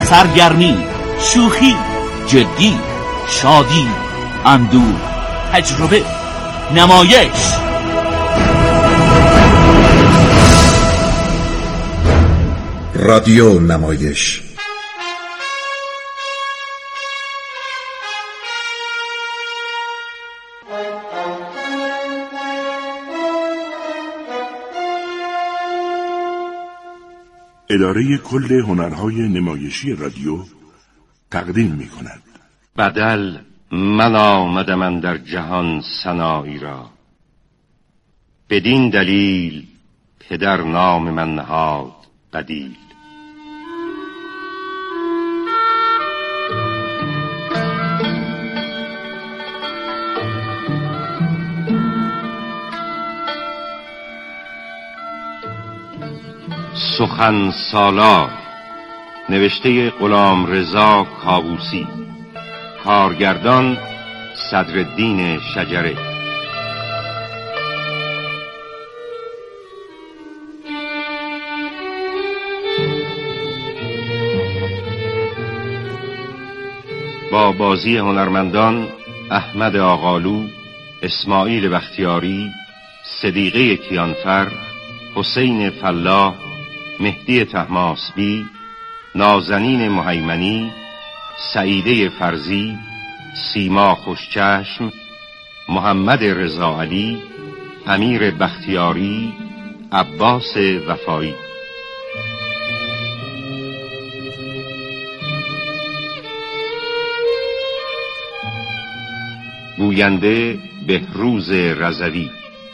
سرگرمی، شوخی، جدی، شادی، اندوه، تجربه، نمایش. رادیو نمایش. اداره کل هنرهای نمایشی رادیو تقدیم می کند. بدل من آمدم اندر جهان سنایی را، بدین دلیل پدر نام من نهاد بدیل. سخن سالار، نوشته غلامرضا کاووسی، کارگردان صدرالدین شجره. با بازی هنرمندان احمد آقالو، اسماعیل بختیاری، صدیقه کیانفر، حسین فلاح، مهدی طهماسبی، نازنین مهیمنی، سعیده فرزی، سیما خوشچشم، محمد رضا علی، امیر بختیاری، عباس وفایی. گوینده بهروز رضوی.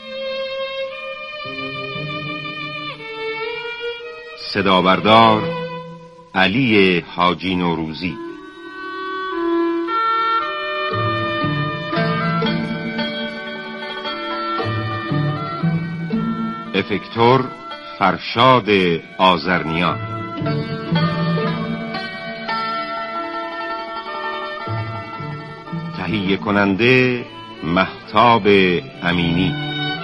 صدابردار علی حاجی نوروزی. افکتور فرشاد آذرنیان. تهیه کننده مهتاب امینی.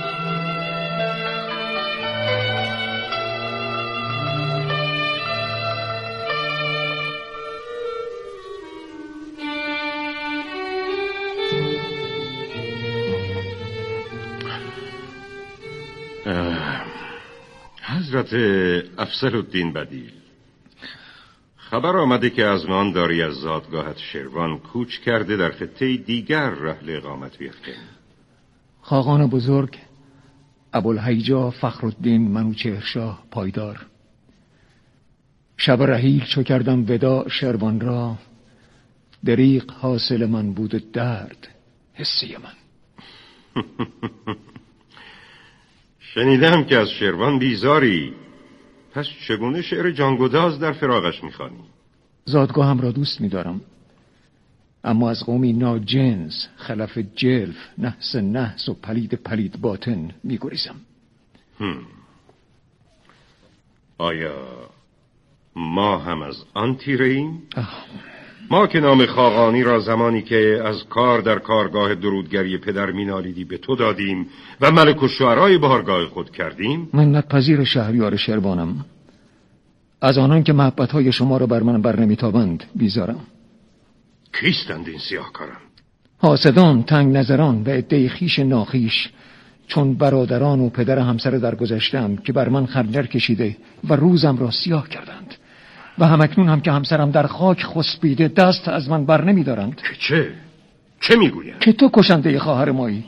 حضرت افضلالدین بدیل، خبر آمده که از مان داری از زادگاهت شروان کوچ کرده در خطه دیگر رحل اقامت بیفکن. خاقان بزرگ ابوالهیجا فخرالدین منوچهرشاه پایدار، شب رحیل چو کردم وداع شروان را، دریغ حاصل من بود درد حسی من. شنیدم که از شروان بیزاری، پس چگونه شعر جانگداز در فراقش میخوانی؟ زادگاهم را دوست می‌دارم، اما از قومی ناجنس، خلف جلف، نحس نحس و پلید باطن می‌گریزم. آیا ما هم از آن تیره ایم؟ ما که نام خاقانی را زمانی که از کار در کارگاه درودگری پدر مینالیدی به تو دادیم و ملک الشعرای بارگاه خود کردیم. منت پذیر شهریار شروانم، از آنان که محبت‌های شما را بر من بر نمیتابند بیزارم. کیستند این سیاهکاران؟ حاسدان، تنگ نظران و عده خویش ناخویش، چون برادران و پدر همسر درگذشته‌ام که بر من خنجر کشیده و روزم را سیاه کردند و همکنون هم که همسرم در خاک خسبیده دست از من بر نمی‌دارند. که چه میگویند؟ که تو کشنده خواهر مایی.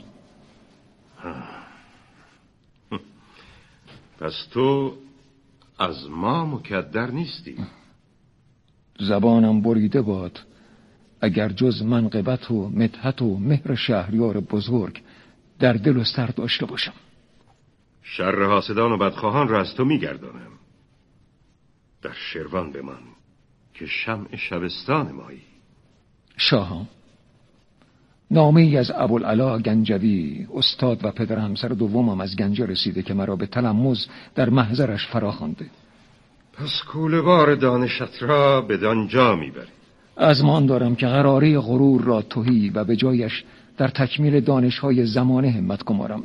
پس تو از ما مکدر نیستی؟ زبانم بریده باد اگر جز منقبت و مدحت و مهر شهریار بزرگ در دل و سر داشته باشم. شر حاسدان و بدخواهان را از تو میگردانم. در شروان بمان که شمع شبستان مایی. شاهان، نامه ای از ابوالعلا گنجوی، استاد و پدر همسر دومم از گنجه رسیده که مرا به تلمذ در محضرش فراخوانده. پس کوله‌بار دانشت را بدان جا میبری. از مان دارم که قراره غرور را تهی و به جایش در تکمیل دانش‌های زمانه همت گمارم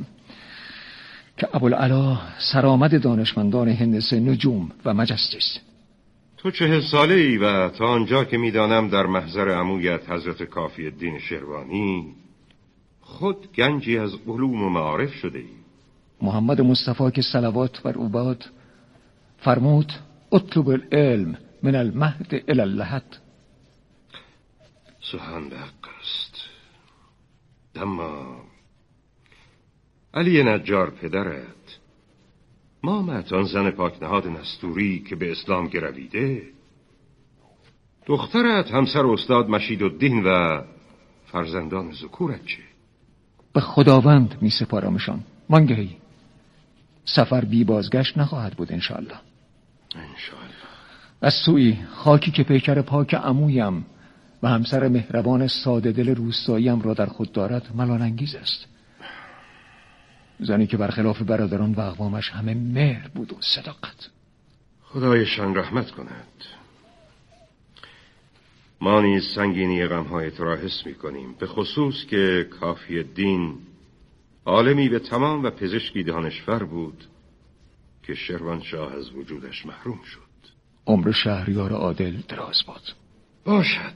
که ابوالعلا سرآمد دانشمندان هندسه نجوم و مجسس. تو 40 ساله ای و تا آنجا که میدانم در محضر عمویت حضرت کافی الدین شروانی خود گنجی از علوم و معارف شده ای. محمد مصطفی که صلوات بر او باد فرمود اطلب العلم من المهد الی اللحد. سخن به حق است. اما علی نجار پدرت مامت آن زن پاکنهاد نستوری که به اسلام گرویده، دخترت همسر استاد مشید الدین و فرزندان ذکورت چه؟ به خداوند می سپارمشان وانگهی سفر بی بازگشت نخواهد بود انشاءالله. از سوی خاکی که پیکر پاک عمویم و همسر مهربان ساده دل روستاییم را در خود دارد ملال انگیز است. زنی که برخلاف برادران و اقوامش همه مهر بود و صداقت. خدایشان رحمت کند. ما نیز سنگینی غمهای تو را حس می کنیم، به خصوص که کافی الدین عالمی به تمام و پزشکی دانشور بود که شروانشاه از وجودش محروم شد. عمر شهریار عادل دراز باد. باشد،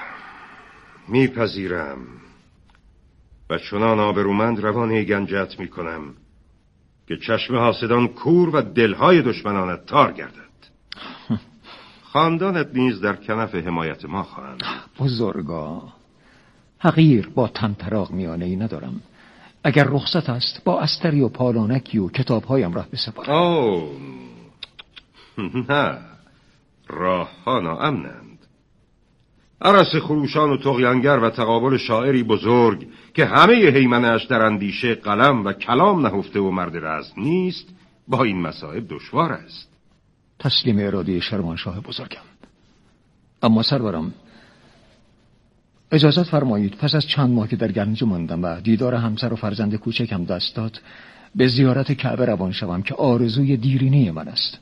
میپذیرم و چنان آبرومند روانه گنجت میکنم که چشم حاسدان کور و دلهای دشمنانت تار گردد. خاندانت نیز در کنف حمایت ما خواهند. بزرگا، حقیر با طمطراق میانه‌ای ندارم. اگر رخصت است با استری و پالانکی و کتابهایم راه بسپارم. اوه نه، راه ها ناامنند. عرس خروشان و طغیانگر و تقابل شاعری بزرگ که همه هیمنه‌اش در اندیشه قلم و کلام نهفته و مرد رزم نیست، با این مسائل دشوار است. تسلیم اراده شروانشاه بزرگم. اما سرورم، اجازت فرمایید پس از چند ماه که در گنج ماندم و دیدار همسر و فرزند کوچکم دست داد، به زیارت کعبه روان شوم که آرزوی دیرینه من است.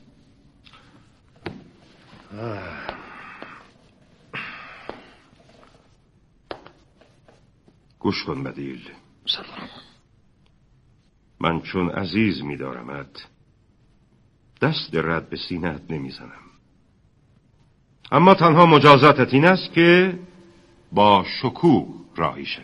گوش کن بدیل. سرورم، من چون عزیز می‌دارمت دست رد به سینه‌ات نمیزنم، اما تنها مجازاتت این است که با شکوه راهی شوی.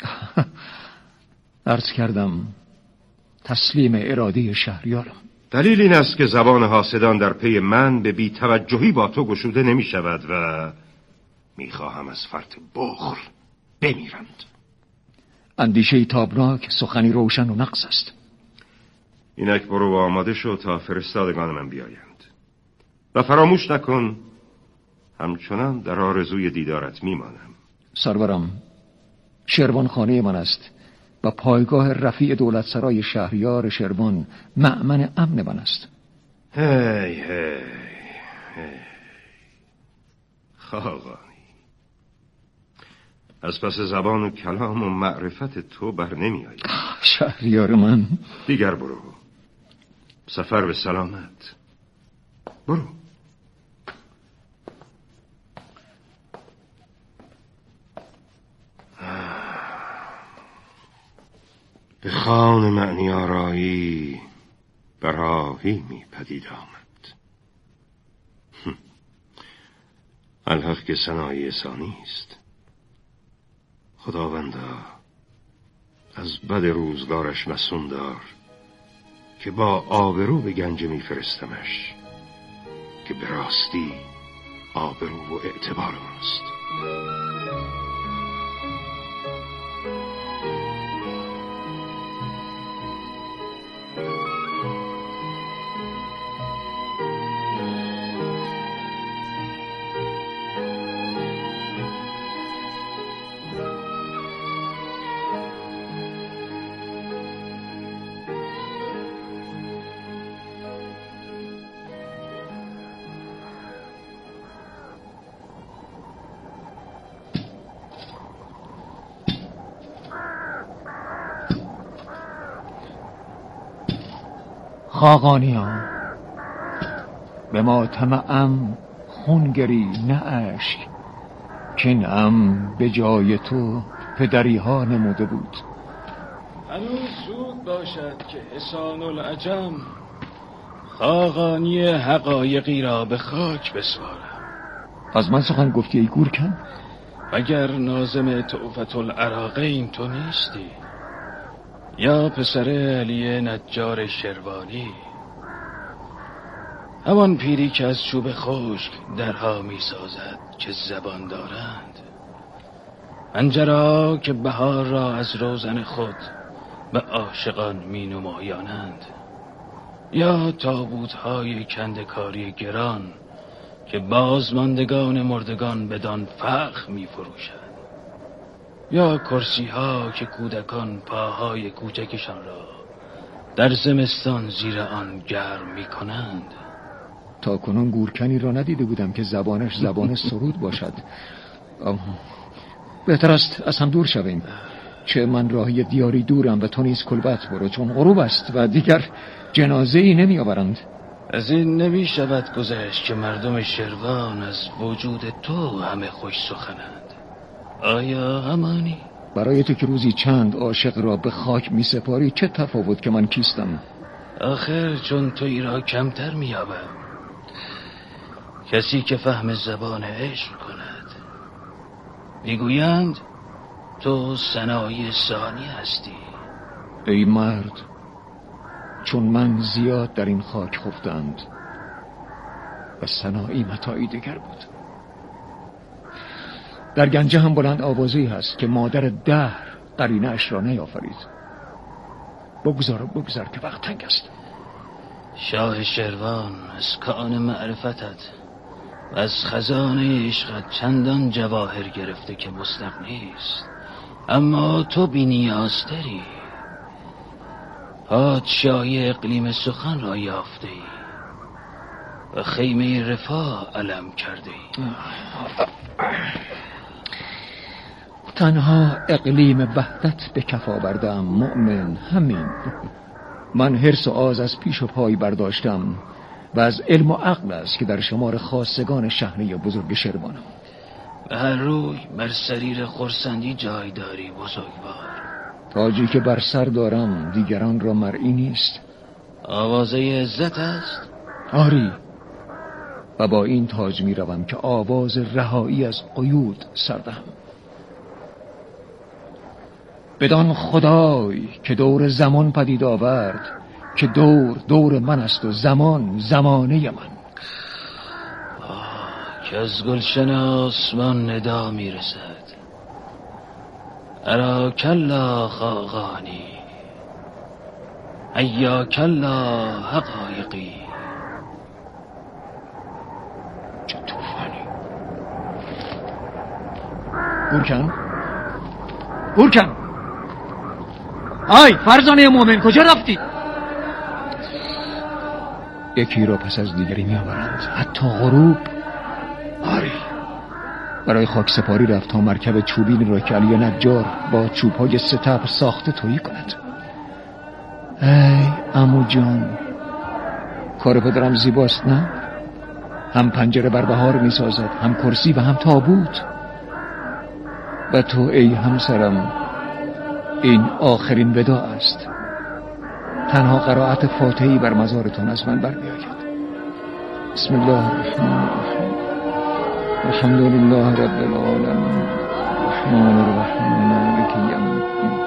عرض کردم تسلیم اراده شهریارم. دلیل این است که زبان حاسدان در پی من به بی‌توجهی با تو گشوده نمی شود و میخواهم از فرط بخل بمیرند. اندیشه تابناک سخنی روشن و نقص است. اینک برو و آماده شو تا فرستادگان من بیایند و فراموش نکن همچنان در آرزوی دیدارت میمانم. سرورم، شروان خانه من است و پایگاه رفیع دولت سرای شهریار شروان مأمن امن من است. هی خاقانی، از پس زبان و کلام و معرفت تو بر نمی آید. شهریار من. دیگر برو، سفر به سلامت. برو. به خوان معنی آرایی براهی می پدید آمد. الحق که سنایی ثانی است. خداوندا از بد روزگارش مسون دار که با آبرو به گنج می فرستمش که به راستی آبرو و اعتبار ماست. خاقانیان، به ما طمعم خونگری نه اشک، کنعم به جای تو پدری ها نموده بود. هنوز زود باشد که حسان العجم خاقانی حقایقی را به خاک بسپارم. از من سخن گفتی ای گورکن؟ اگر ناظم طوفت العراقین تو نیستی، یا پسر علی نجار شروانی، همان پیری که از چوب خشک درها می سازد که زبان دارند، پنجرها که بهار را از روزن خود به عاشقان می نمایانند، یا تابوت‌های کندکاری گران که بازماندگان مردگان بدان فخر می فروشند، یا کرسی‌ها که کودکان پاهای کوچکشان را در زمستان زیر آن گرم می کنند. تا کنون گورکنی را ندیده بودم که زبانش زبان سرود باشد. بهتر است از هم دور شویم، چه من راهی دیاری دورم و تو نیز کلبت برو، چون غروب است و دیگر جنازه ای نمی آورند. از این نمی شود گذشت که مردم شروان از وجود تو همه خوش سخنند. آیا همانی؟ برای تو که روزی چند عاشق را به خاک می سپاری چه تفاوت که من کیستم؟ آخر چون تو ای را کمتر می یابم. کسی که فهم زبان عشق کند، میگویند تو سنایی ثانی هستی. ای مرد، چون من زیاد در این خاک خفتند و سنایی متاعی دیگر بود. در گنجه هم بلند آوازی هست که مادر دهر قرینه اش را نیافرید. بگذار که وقت تنگ است. شاه شروان از کان معرفتت و از خزانه عشقت چندان جواهر گرفته که مستغنی است، اما تو بی نیازتری. پادشاهی اقلیم سخن را یافته ای و خیمه رفاه علم کرده ای. تنها اقلیم وحدت به کف آوردم مؤمن، همین. من حرص و آز از پیش و پای برداشتم و از علم و عقل است که در شمار خاصگان شهنه بزرگ شروانم. به هر روی بر سریر خرسندی جای داری بزرگوار. تاجی که بر سر دارم دیگران را مرئی نیست. آوازه عزت است؟ آری، و با این تاج می روم که آواز رهایی از قیود سردهم. بدان خدای که دور زمان پدید آورد، که دور من است و زمان زمانه من. که از گلشن آسمان ندا می رسد، اراکلا خاقانی، ایاکلا حقایقی. چه توفانی! گورکن آی فرزانه مومن، کجا رفتی؟ یکی را پس از دیگری می آورند، حتی غروب. آری، برای خاک سپاری رفت تا مرکب چوبین را که علی نجار با چوبهای ستبر ساخته تویی کند. ای عمو جان، کار پدرم زیباست نه؟ هم پنجره بر بهار می سازد، هم کرسی و هم تابوت. و تو ای همسرم، این آخرین وداع است. تنها قرائت فاتحی بر مزارتون از من بر بیاید. بسم الله الرحمن الرحیم. الحمد لله رب العالمین، الرحمن الرحیم، مالک یوم الدین.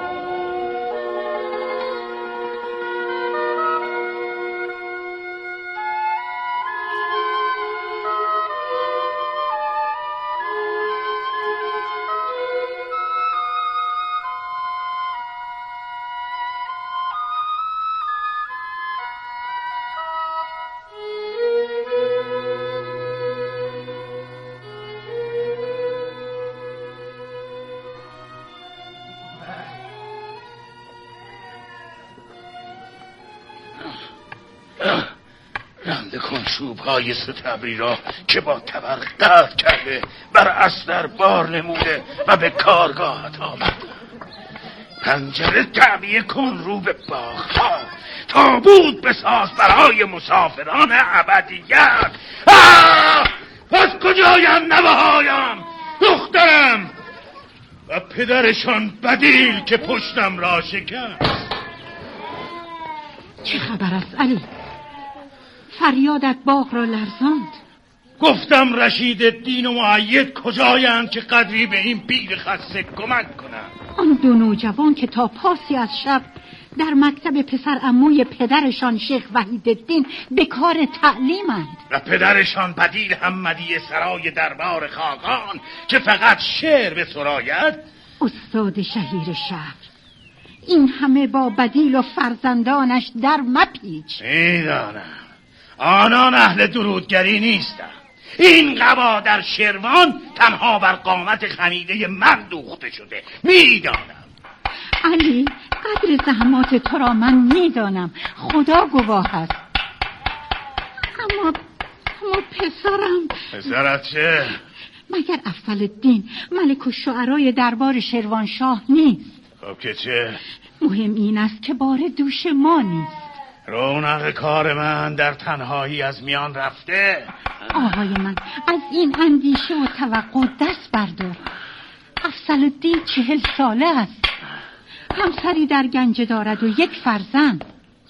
رنده کن چوب‌های ستبری را که با طبق قطع کرده بر استر بار نموده و به کارگاهت آمد. پنجره تعبیه کن رو به باغ‌ها، تابوت بساز برای مسافران ابدیت. پس کجایم نوهایم، دخترم و پدرشان بدیل که پشتم را شکست؟ چه خبر است علی؟ فریادت باغ را لرزاند. گفتم رشید الدین و مؤید کجایند که قدری به این پیر خسته کمک کنند. آن دو نوجوان که تا پاسی از شب در مکتب پسر عموی پدرشان شیخ وحیدالدین به کار تعلیمند و پدرشان بدیل حمدی سرای دربار خاقان که فقط شعر به سراید. استاد شهیر شهر، این همه با بدیل و فرزندانش در مپیچ. میدانم آنان اهل درودگری نیستند. این قبا در شروان تنها بر قامت خمیده من دوخته شده. میدانم علی، قدر زحمات تو را من میدانم، خدا گواه است. اما پسرت چه؟ مگر افضلالدین ملک الشعرای دربار شروانشاه نیست؟ خب که چه؟ مهم این است که بار دوش ما نیست. رونق کار من در تنهایی از میان رفته. آقای من، از این اندیشه و توقع دست بردار. افضلالدین 40 ساله است، همسری در گنجه دارد و 1 فرزند.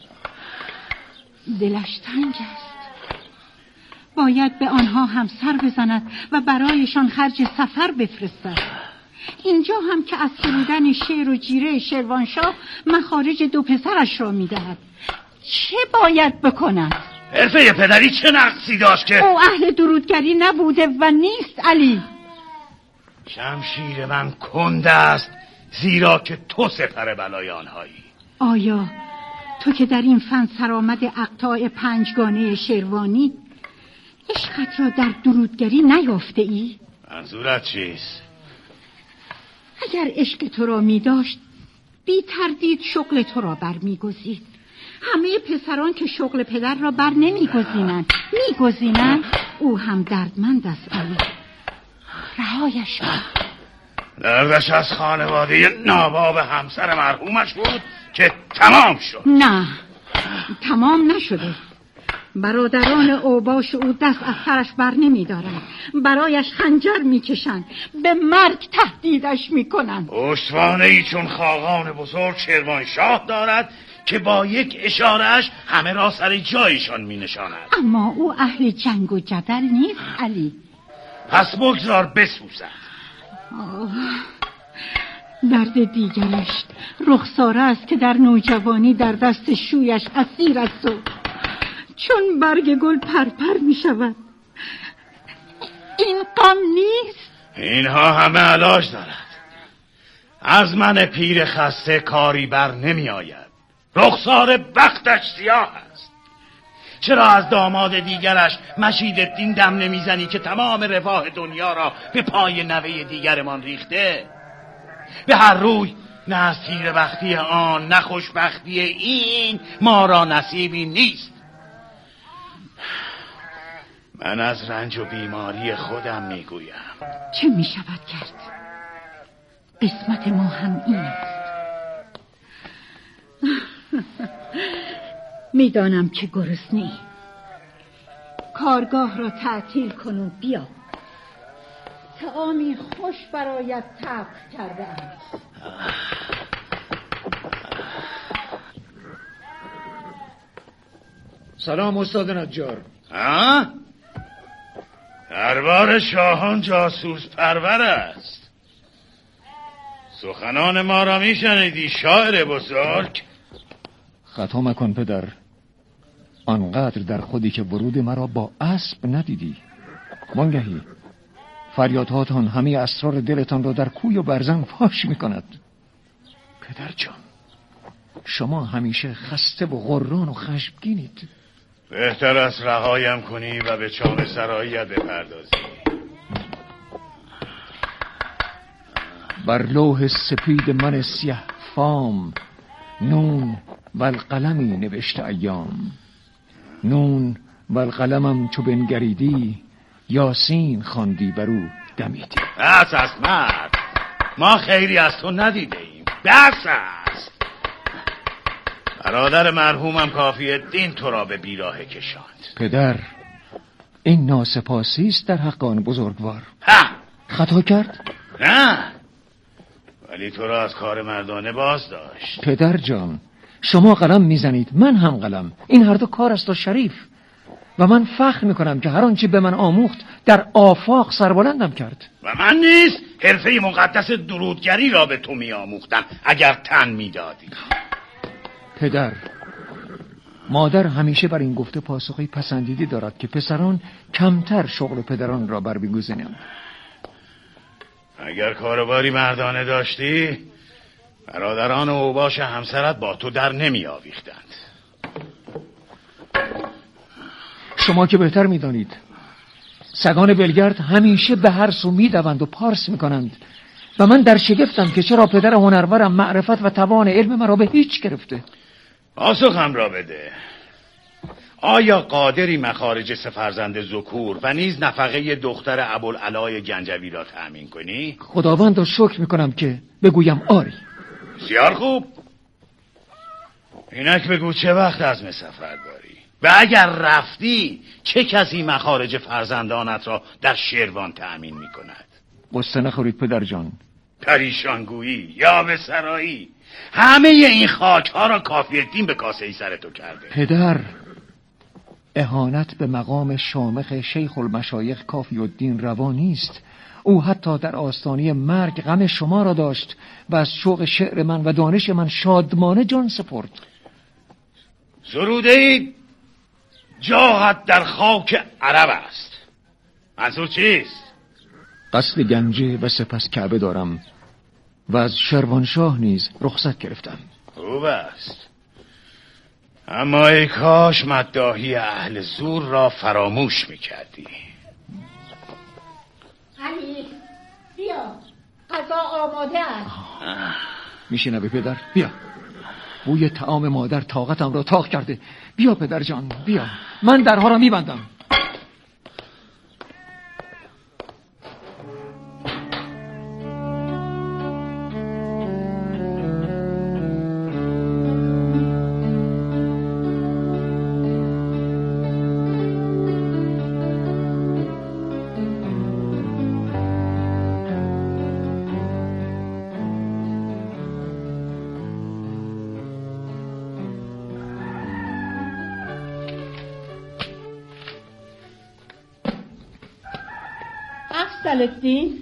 دلش تنگ است. باید به آنها همسر بزند و برایشان خرج سفر بفرستد. اینجا هم که از سرودن شعر و جیره شروانشاه مخارج 2 پسرش را میدهد. چه باید بکند؟ حرفه پدری چه نقصی داشت که او اهل درودگری نبوده و نیست علی. شمشیر من کند است، زیرا که تو سپر بلای آنهایی. آیا تو که در این فن سرآمد اقطاع 5گانه شروانی عشقت را در درودگری نیافته ای؟ منظورت چیست؟ اگر عشق تو را می داشت بی تردید شغل تو را بر می گزید. همه پسران که شغل پدر را بر نمی گزینند او هم دردمند است علی. رهایش کن. دردش از خانواده ناباب همسر مرحومش بود که تمام شد. نه، تمام نشده. برادران اوباش او دست از سرش بر نمی دارن. برایش خنجر می کشن، به مرگ تهدیدش می کنن. پشتوانه ای چون خاقان بزرگ شروانشاه دارد که با 1 اشارهش همه را سر جایشان می نشاند. اما او اهل جنگ و جدل نیست علی. پس بگذار بسوزد. درد دیگرش رخساره است که در نوجوانی در دست شویش اسیر است و چون برگ گل پرپر می شود. این غم نیست؟ اینها همه علاج دارد. از من پیر خسته کاری بر نمی آید. رخسار بختش سیاه است. چرا از داماد دیگرش مشید الدین دم نمیزنی که تمام رفاه دنیا را به پای نوه دیگرمان ریخته؟ به هر روی نه از تیر بختی آن نه خوشبختی این ما را نصیبی نیست. من از رنج و بیماری خودم میگویم. چه میشود کرد؟ قسمت ما هم این است. میدانم که گرسنه‌ای. کارگاه را تعطیل کن و بیا. طعامی خوش برایت طبخ کرده‌ام. سلام استاد نجار. دربار شاهان جاسوس پرور است. سخنان ما را میشنیدی شاعر بزرگ؟ خطا مکن پدر. آنقدر در خودی که ورود مرا با اسب ندیدی. وانگهی فریادهاتان همه اسرار دلتان را در کوی و برزن فاش میکند. پدر جان، شما همیشه خسته و غران و خشمگینید. بهتر است رهایم کنی و به چاه سراییت بپردازی. بر لوح سپید من سیه فام نون و القلمی نوشته ایام. نون و القلمم چو بنگریدی یاسین خواندی برو دمیدی. بس است مرد، ما خیری از تو ندیده ایم. بس است. برادر مرحومم کافی الدین تو را به بیراه کشاند. پدر، این ناسپاسی است در حق آن بزرگوار. خطا کرد؟ نه، ولی تو را از کار مردانه باز داشت. پدر جان، شما قلم میزنید، من هم قلم. این هر دو کار است و شریف. و من فخر میکنم که هر آنچه به من آموخت در آفاق سربلندم کرد. و من نیز حرفه مقدس درودگری را به تو میآموختم اگر تن میدادی. پدر، مادر همیشه بر این گفته پاسخی پسندیدی دارد که پسران کمتر شغل پدران را بر بگزینند. اگر کاروباری مردانه داشتی، برادران و اوباش همسرت با تو در نمی آویختند. شما که بهتر میدانید سگان بلگرد همیشه به هر سو میدوند و پارس میکنند و من در شگفتم که چرا پدر هنرورم معرفت و توان علم مرا به هیچ گرفته. پاسخم را بده. آیا قادری مخارج سه فرزند ذکور و نیز نفقه دختر ابوالعلای گنجوی را تأمین کنی؟ خداوند را شکر میکنم که بگویم آری. بسیار خوب. اینک بگو چه وقت عزم سفر داری و اگر رفتی چه کسی مخارج فرزندانت را در شیروان تأمین میکند؟ قصه نخورید پدر جان. پریشانگویی یا به سرایی، همه این خاک ها را کافی الدین به کاسه ای سر تو کرده. پدر، اهانت به مقام شامخ شیخ المشایخ کافی الدین روا نیست. او حتی در آستانه مرگ غم شما را داشت و از شوق شعر من و دانش من شادمانه جان سپرد. سروده ای جاهت در خاک عرب است. منظور چیست؟ قصد گنجه و سپس کعبه دارم و از شروانشاه نیز رخصت گرفتم. خوب است، اما ای کاش مداحی اهل زور را فراموش میکردی. علی بیا، غذا آماده است. میشنوی پدر؟ بیا. بوی طعام مادر طاقتم را تاق کرده. بیا پدر جان، بیا. من درها را میبندم. افضل‌الدین،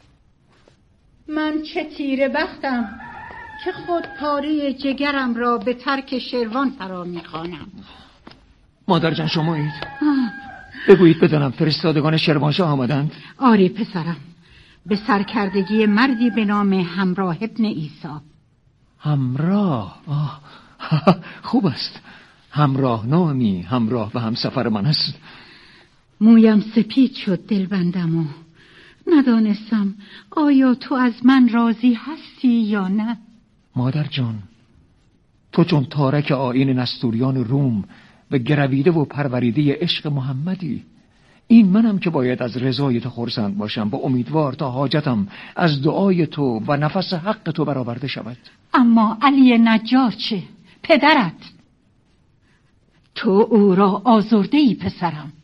من چه تیره بختم که خود پاره جگرم را به ترک شیروان فرا میخوانم. مادر جان شمایید؟ بگویید بدانم فرستادگان شیروانشاه آمدند؟ آری پسرم، به سرکردگی مردی به نام همراه ابن عیسی. همراه؟ خوب است. همراه نامی همراه و همسفر من است. مویم سپید شد دلبندم و ندانستم آیا تو از من راضی هستی یا نه. مادر جان، تو چون تارک آیین نستوریان روم و گرویده و پروریده عشق محمدی. این منم که باید از رضای تو خرسند باشم و امیدوار تا حاجتم از دعای تو و نفس حق تو برآورده شود. اما علی نجار چه؟ پدرت؟ تو او را آزرده ای پسرم.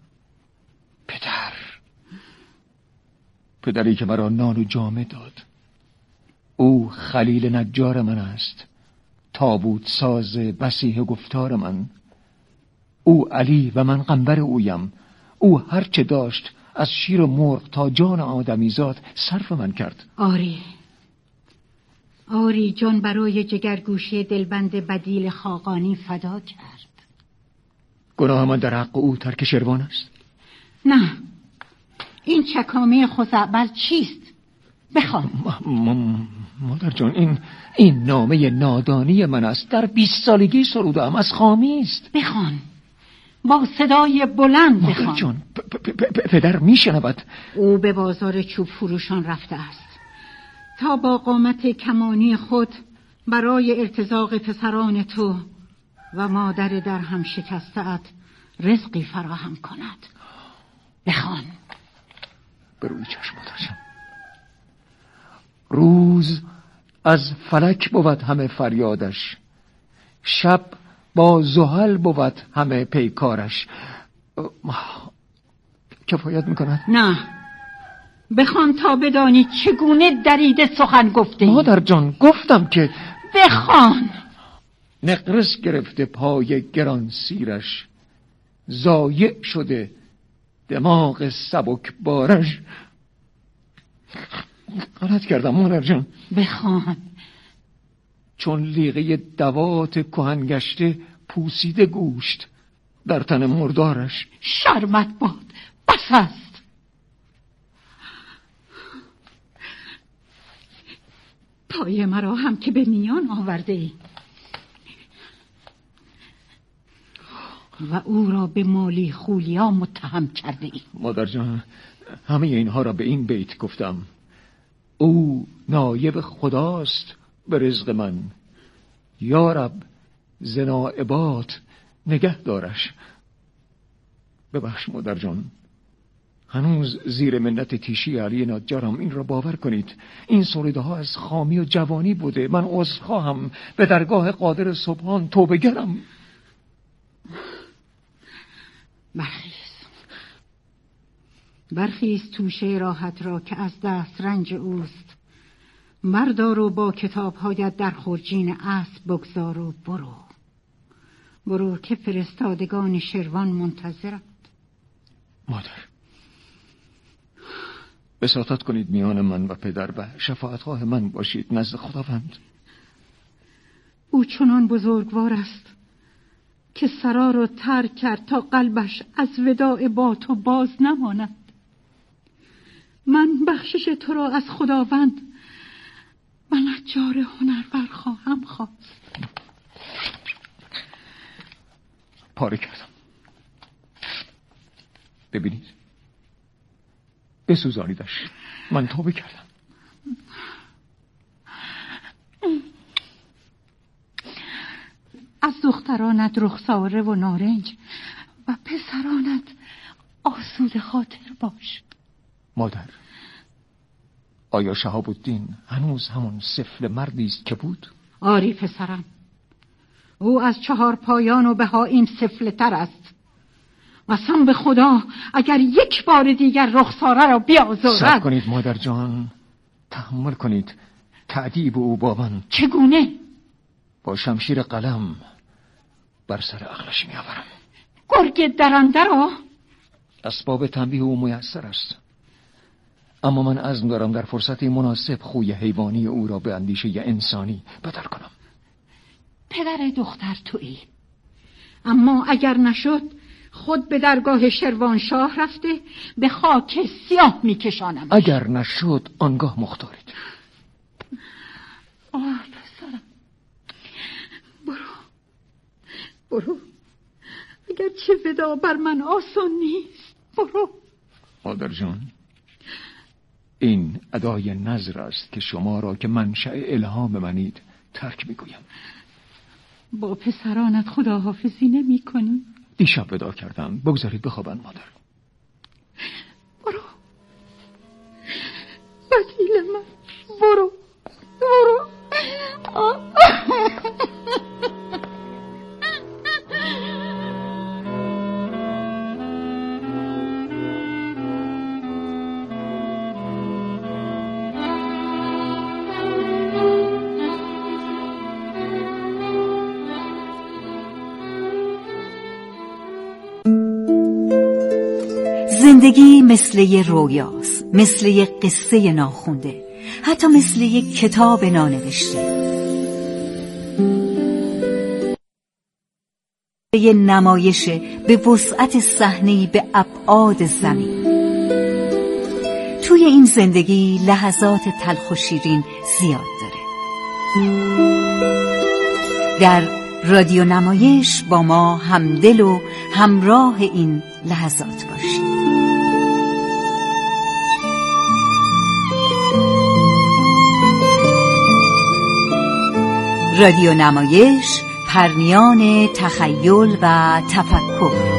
پدری که مرا نان و جامه داد. او خلیل نجار من است، تابوت ساز بسیح گفتار من. او علی و من قنبر اویم. او هر چه داشت از شیر و مرغ تا جان آدمیزاد صرف من کرد. آری جان برای جگرگوشه دلبند بدیل خاقانی فدا کرد. گناه من در حق او ترک شیروان است؟ نه، این چکامه خزعبل چیست؟ بخوان. مادر جان، این نامه نادانی من است. در 20 سالگی سرودم، از خامی است. بخوان با صدای بلند بخوان. مادر جان، پدر میشنود. او به بازار چوب فروشان رفته است تا با قامت کمانی خود برای ارتزاق پسران تو و مادر در هم شکسته‌ات رزقی فراهم کند. بخوان. به روی چشم مادر جان. روز از فلک بود همه فریادش، شب با زحل بود همه پیکارش. کفایت میکند؟ نه، بخوان تا بدانی چگونه دریده سخن گفته ای. مادر جان، گفتم که بخوان. نقرس گرفته پای گران سیرش، ضایع شده دماغ سبک بارش. غلط کردم مادر جان. بخوان. چون لیقه دوات کهنگشته پوسیده گوشت در تن مردارش. شرمت باد، بس است. پای مرا هم که به میان آورده ای و او را به مالی خولیا متهم کرده ای. مادر جان، همه اینها را به این بیت گفتم: او نایب خداست به رزق من، یا رب زنائبات نگه دارش. ببخش مادر جان، هنوز زیر منت تیشی علی نجارم. این را باور کنید، این سوریده ها از خامی و جوانی بوده. من عذرخواهم، به درگاه قادر سبحان توبه گرم. برخیز توشه راحت را که از دست رنج اوست. بردار و با کتاب‌هایت در خورجین اسب بگذار و برو که فرستادگان شروان منتظرند. مادر، بساطت کنید میان من و پدر و شفاعتخواه من باشید نزد خداوند. او چنان بزرگوار است که سرا را ترک کرد تا قلبش از وداع با تو باز نماند. من بخشش تو را از خداوند و نجار هنرور خواهم خواست. پاره کردم. ببینید، بسوزانیدش. من توبه کردم. از دخترانت رخساره و نارنج و پسرانت آسوده خاطر باش. مادر، آیا شهاب الدین هنوز همون سفل مردی است که بود؟ آری پسرم، او از 4 پایان و بهائیم سفل تر است. قسم به خدا اگر یک بار دیگر رخساره را بیازارد. صبر کنید مادر جان، تحمل کنید. تعدیب او با من. چگونه؟ با شمشیر قلم بر سر عقلش میآورم. گرگ درنده را؟ اسباب تنبیه او میسر است، اما من عزم دارم در فرصتی مناسب خوی حیوانی او را به اندیشه انسانی بدل کنم. پدر دختر تویی، اما اگر نشد خود به درگاه شروانشاه رفته به خاک سیاه میکشانم. اگر نشد آنگاه مختارید. پسرم، برو. اگر چه ودا بر من آسان نیست، برو. مادر جان، این ادای نظر است که شما را که منشأ الهام منید ترک میگویم. با پسرانت خداحافظی نمی کنی؟ دیشب ودا کردم، بگذارید بخوابند مادر. برو بدیل من، برو. زندگی مثل یه رویاست، مثل یه قصه ناخونده، حتی مثل یه کتاب نانوشته، یه نمایش به وسعت صحنه‌ای به ابعاد زمین. توی این زندگی لحظات تلخ و شیرین زیاد داره. در رادیو نمایش با ما همدل و همراه این لحظات باشید. رادیو نمایش، پرنیان تخیل و تفکر.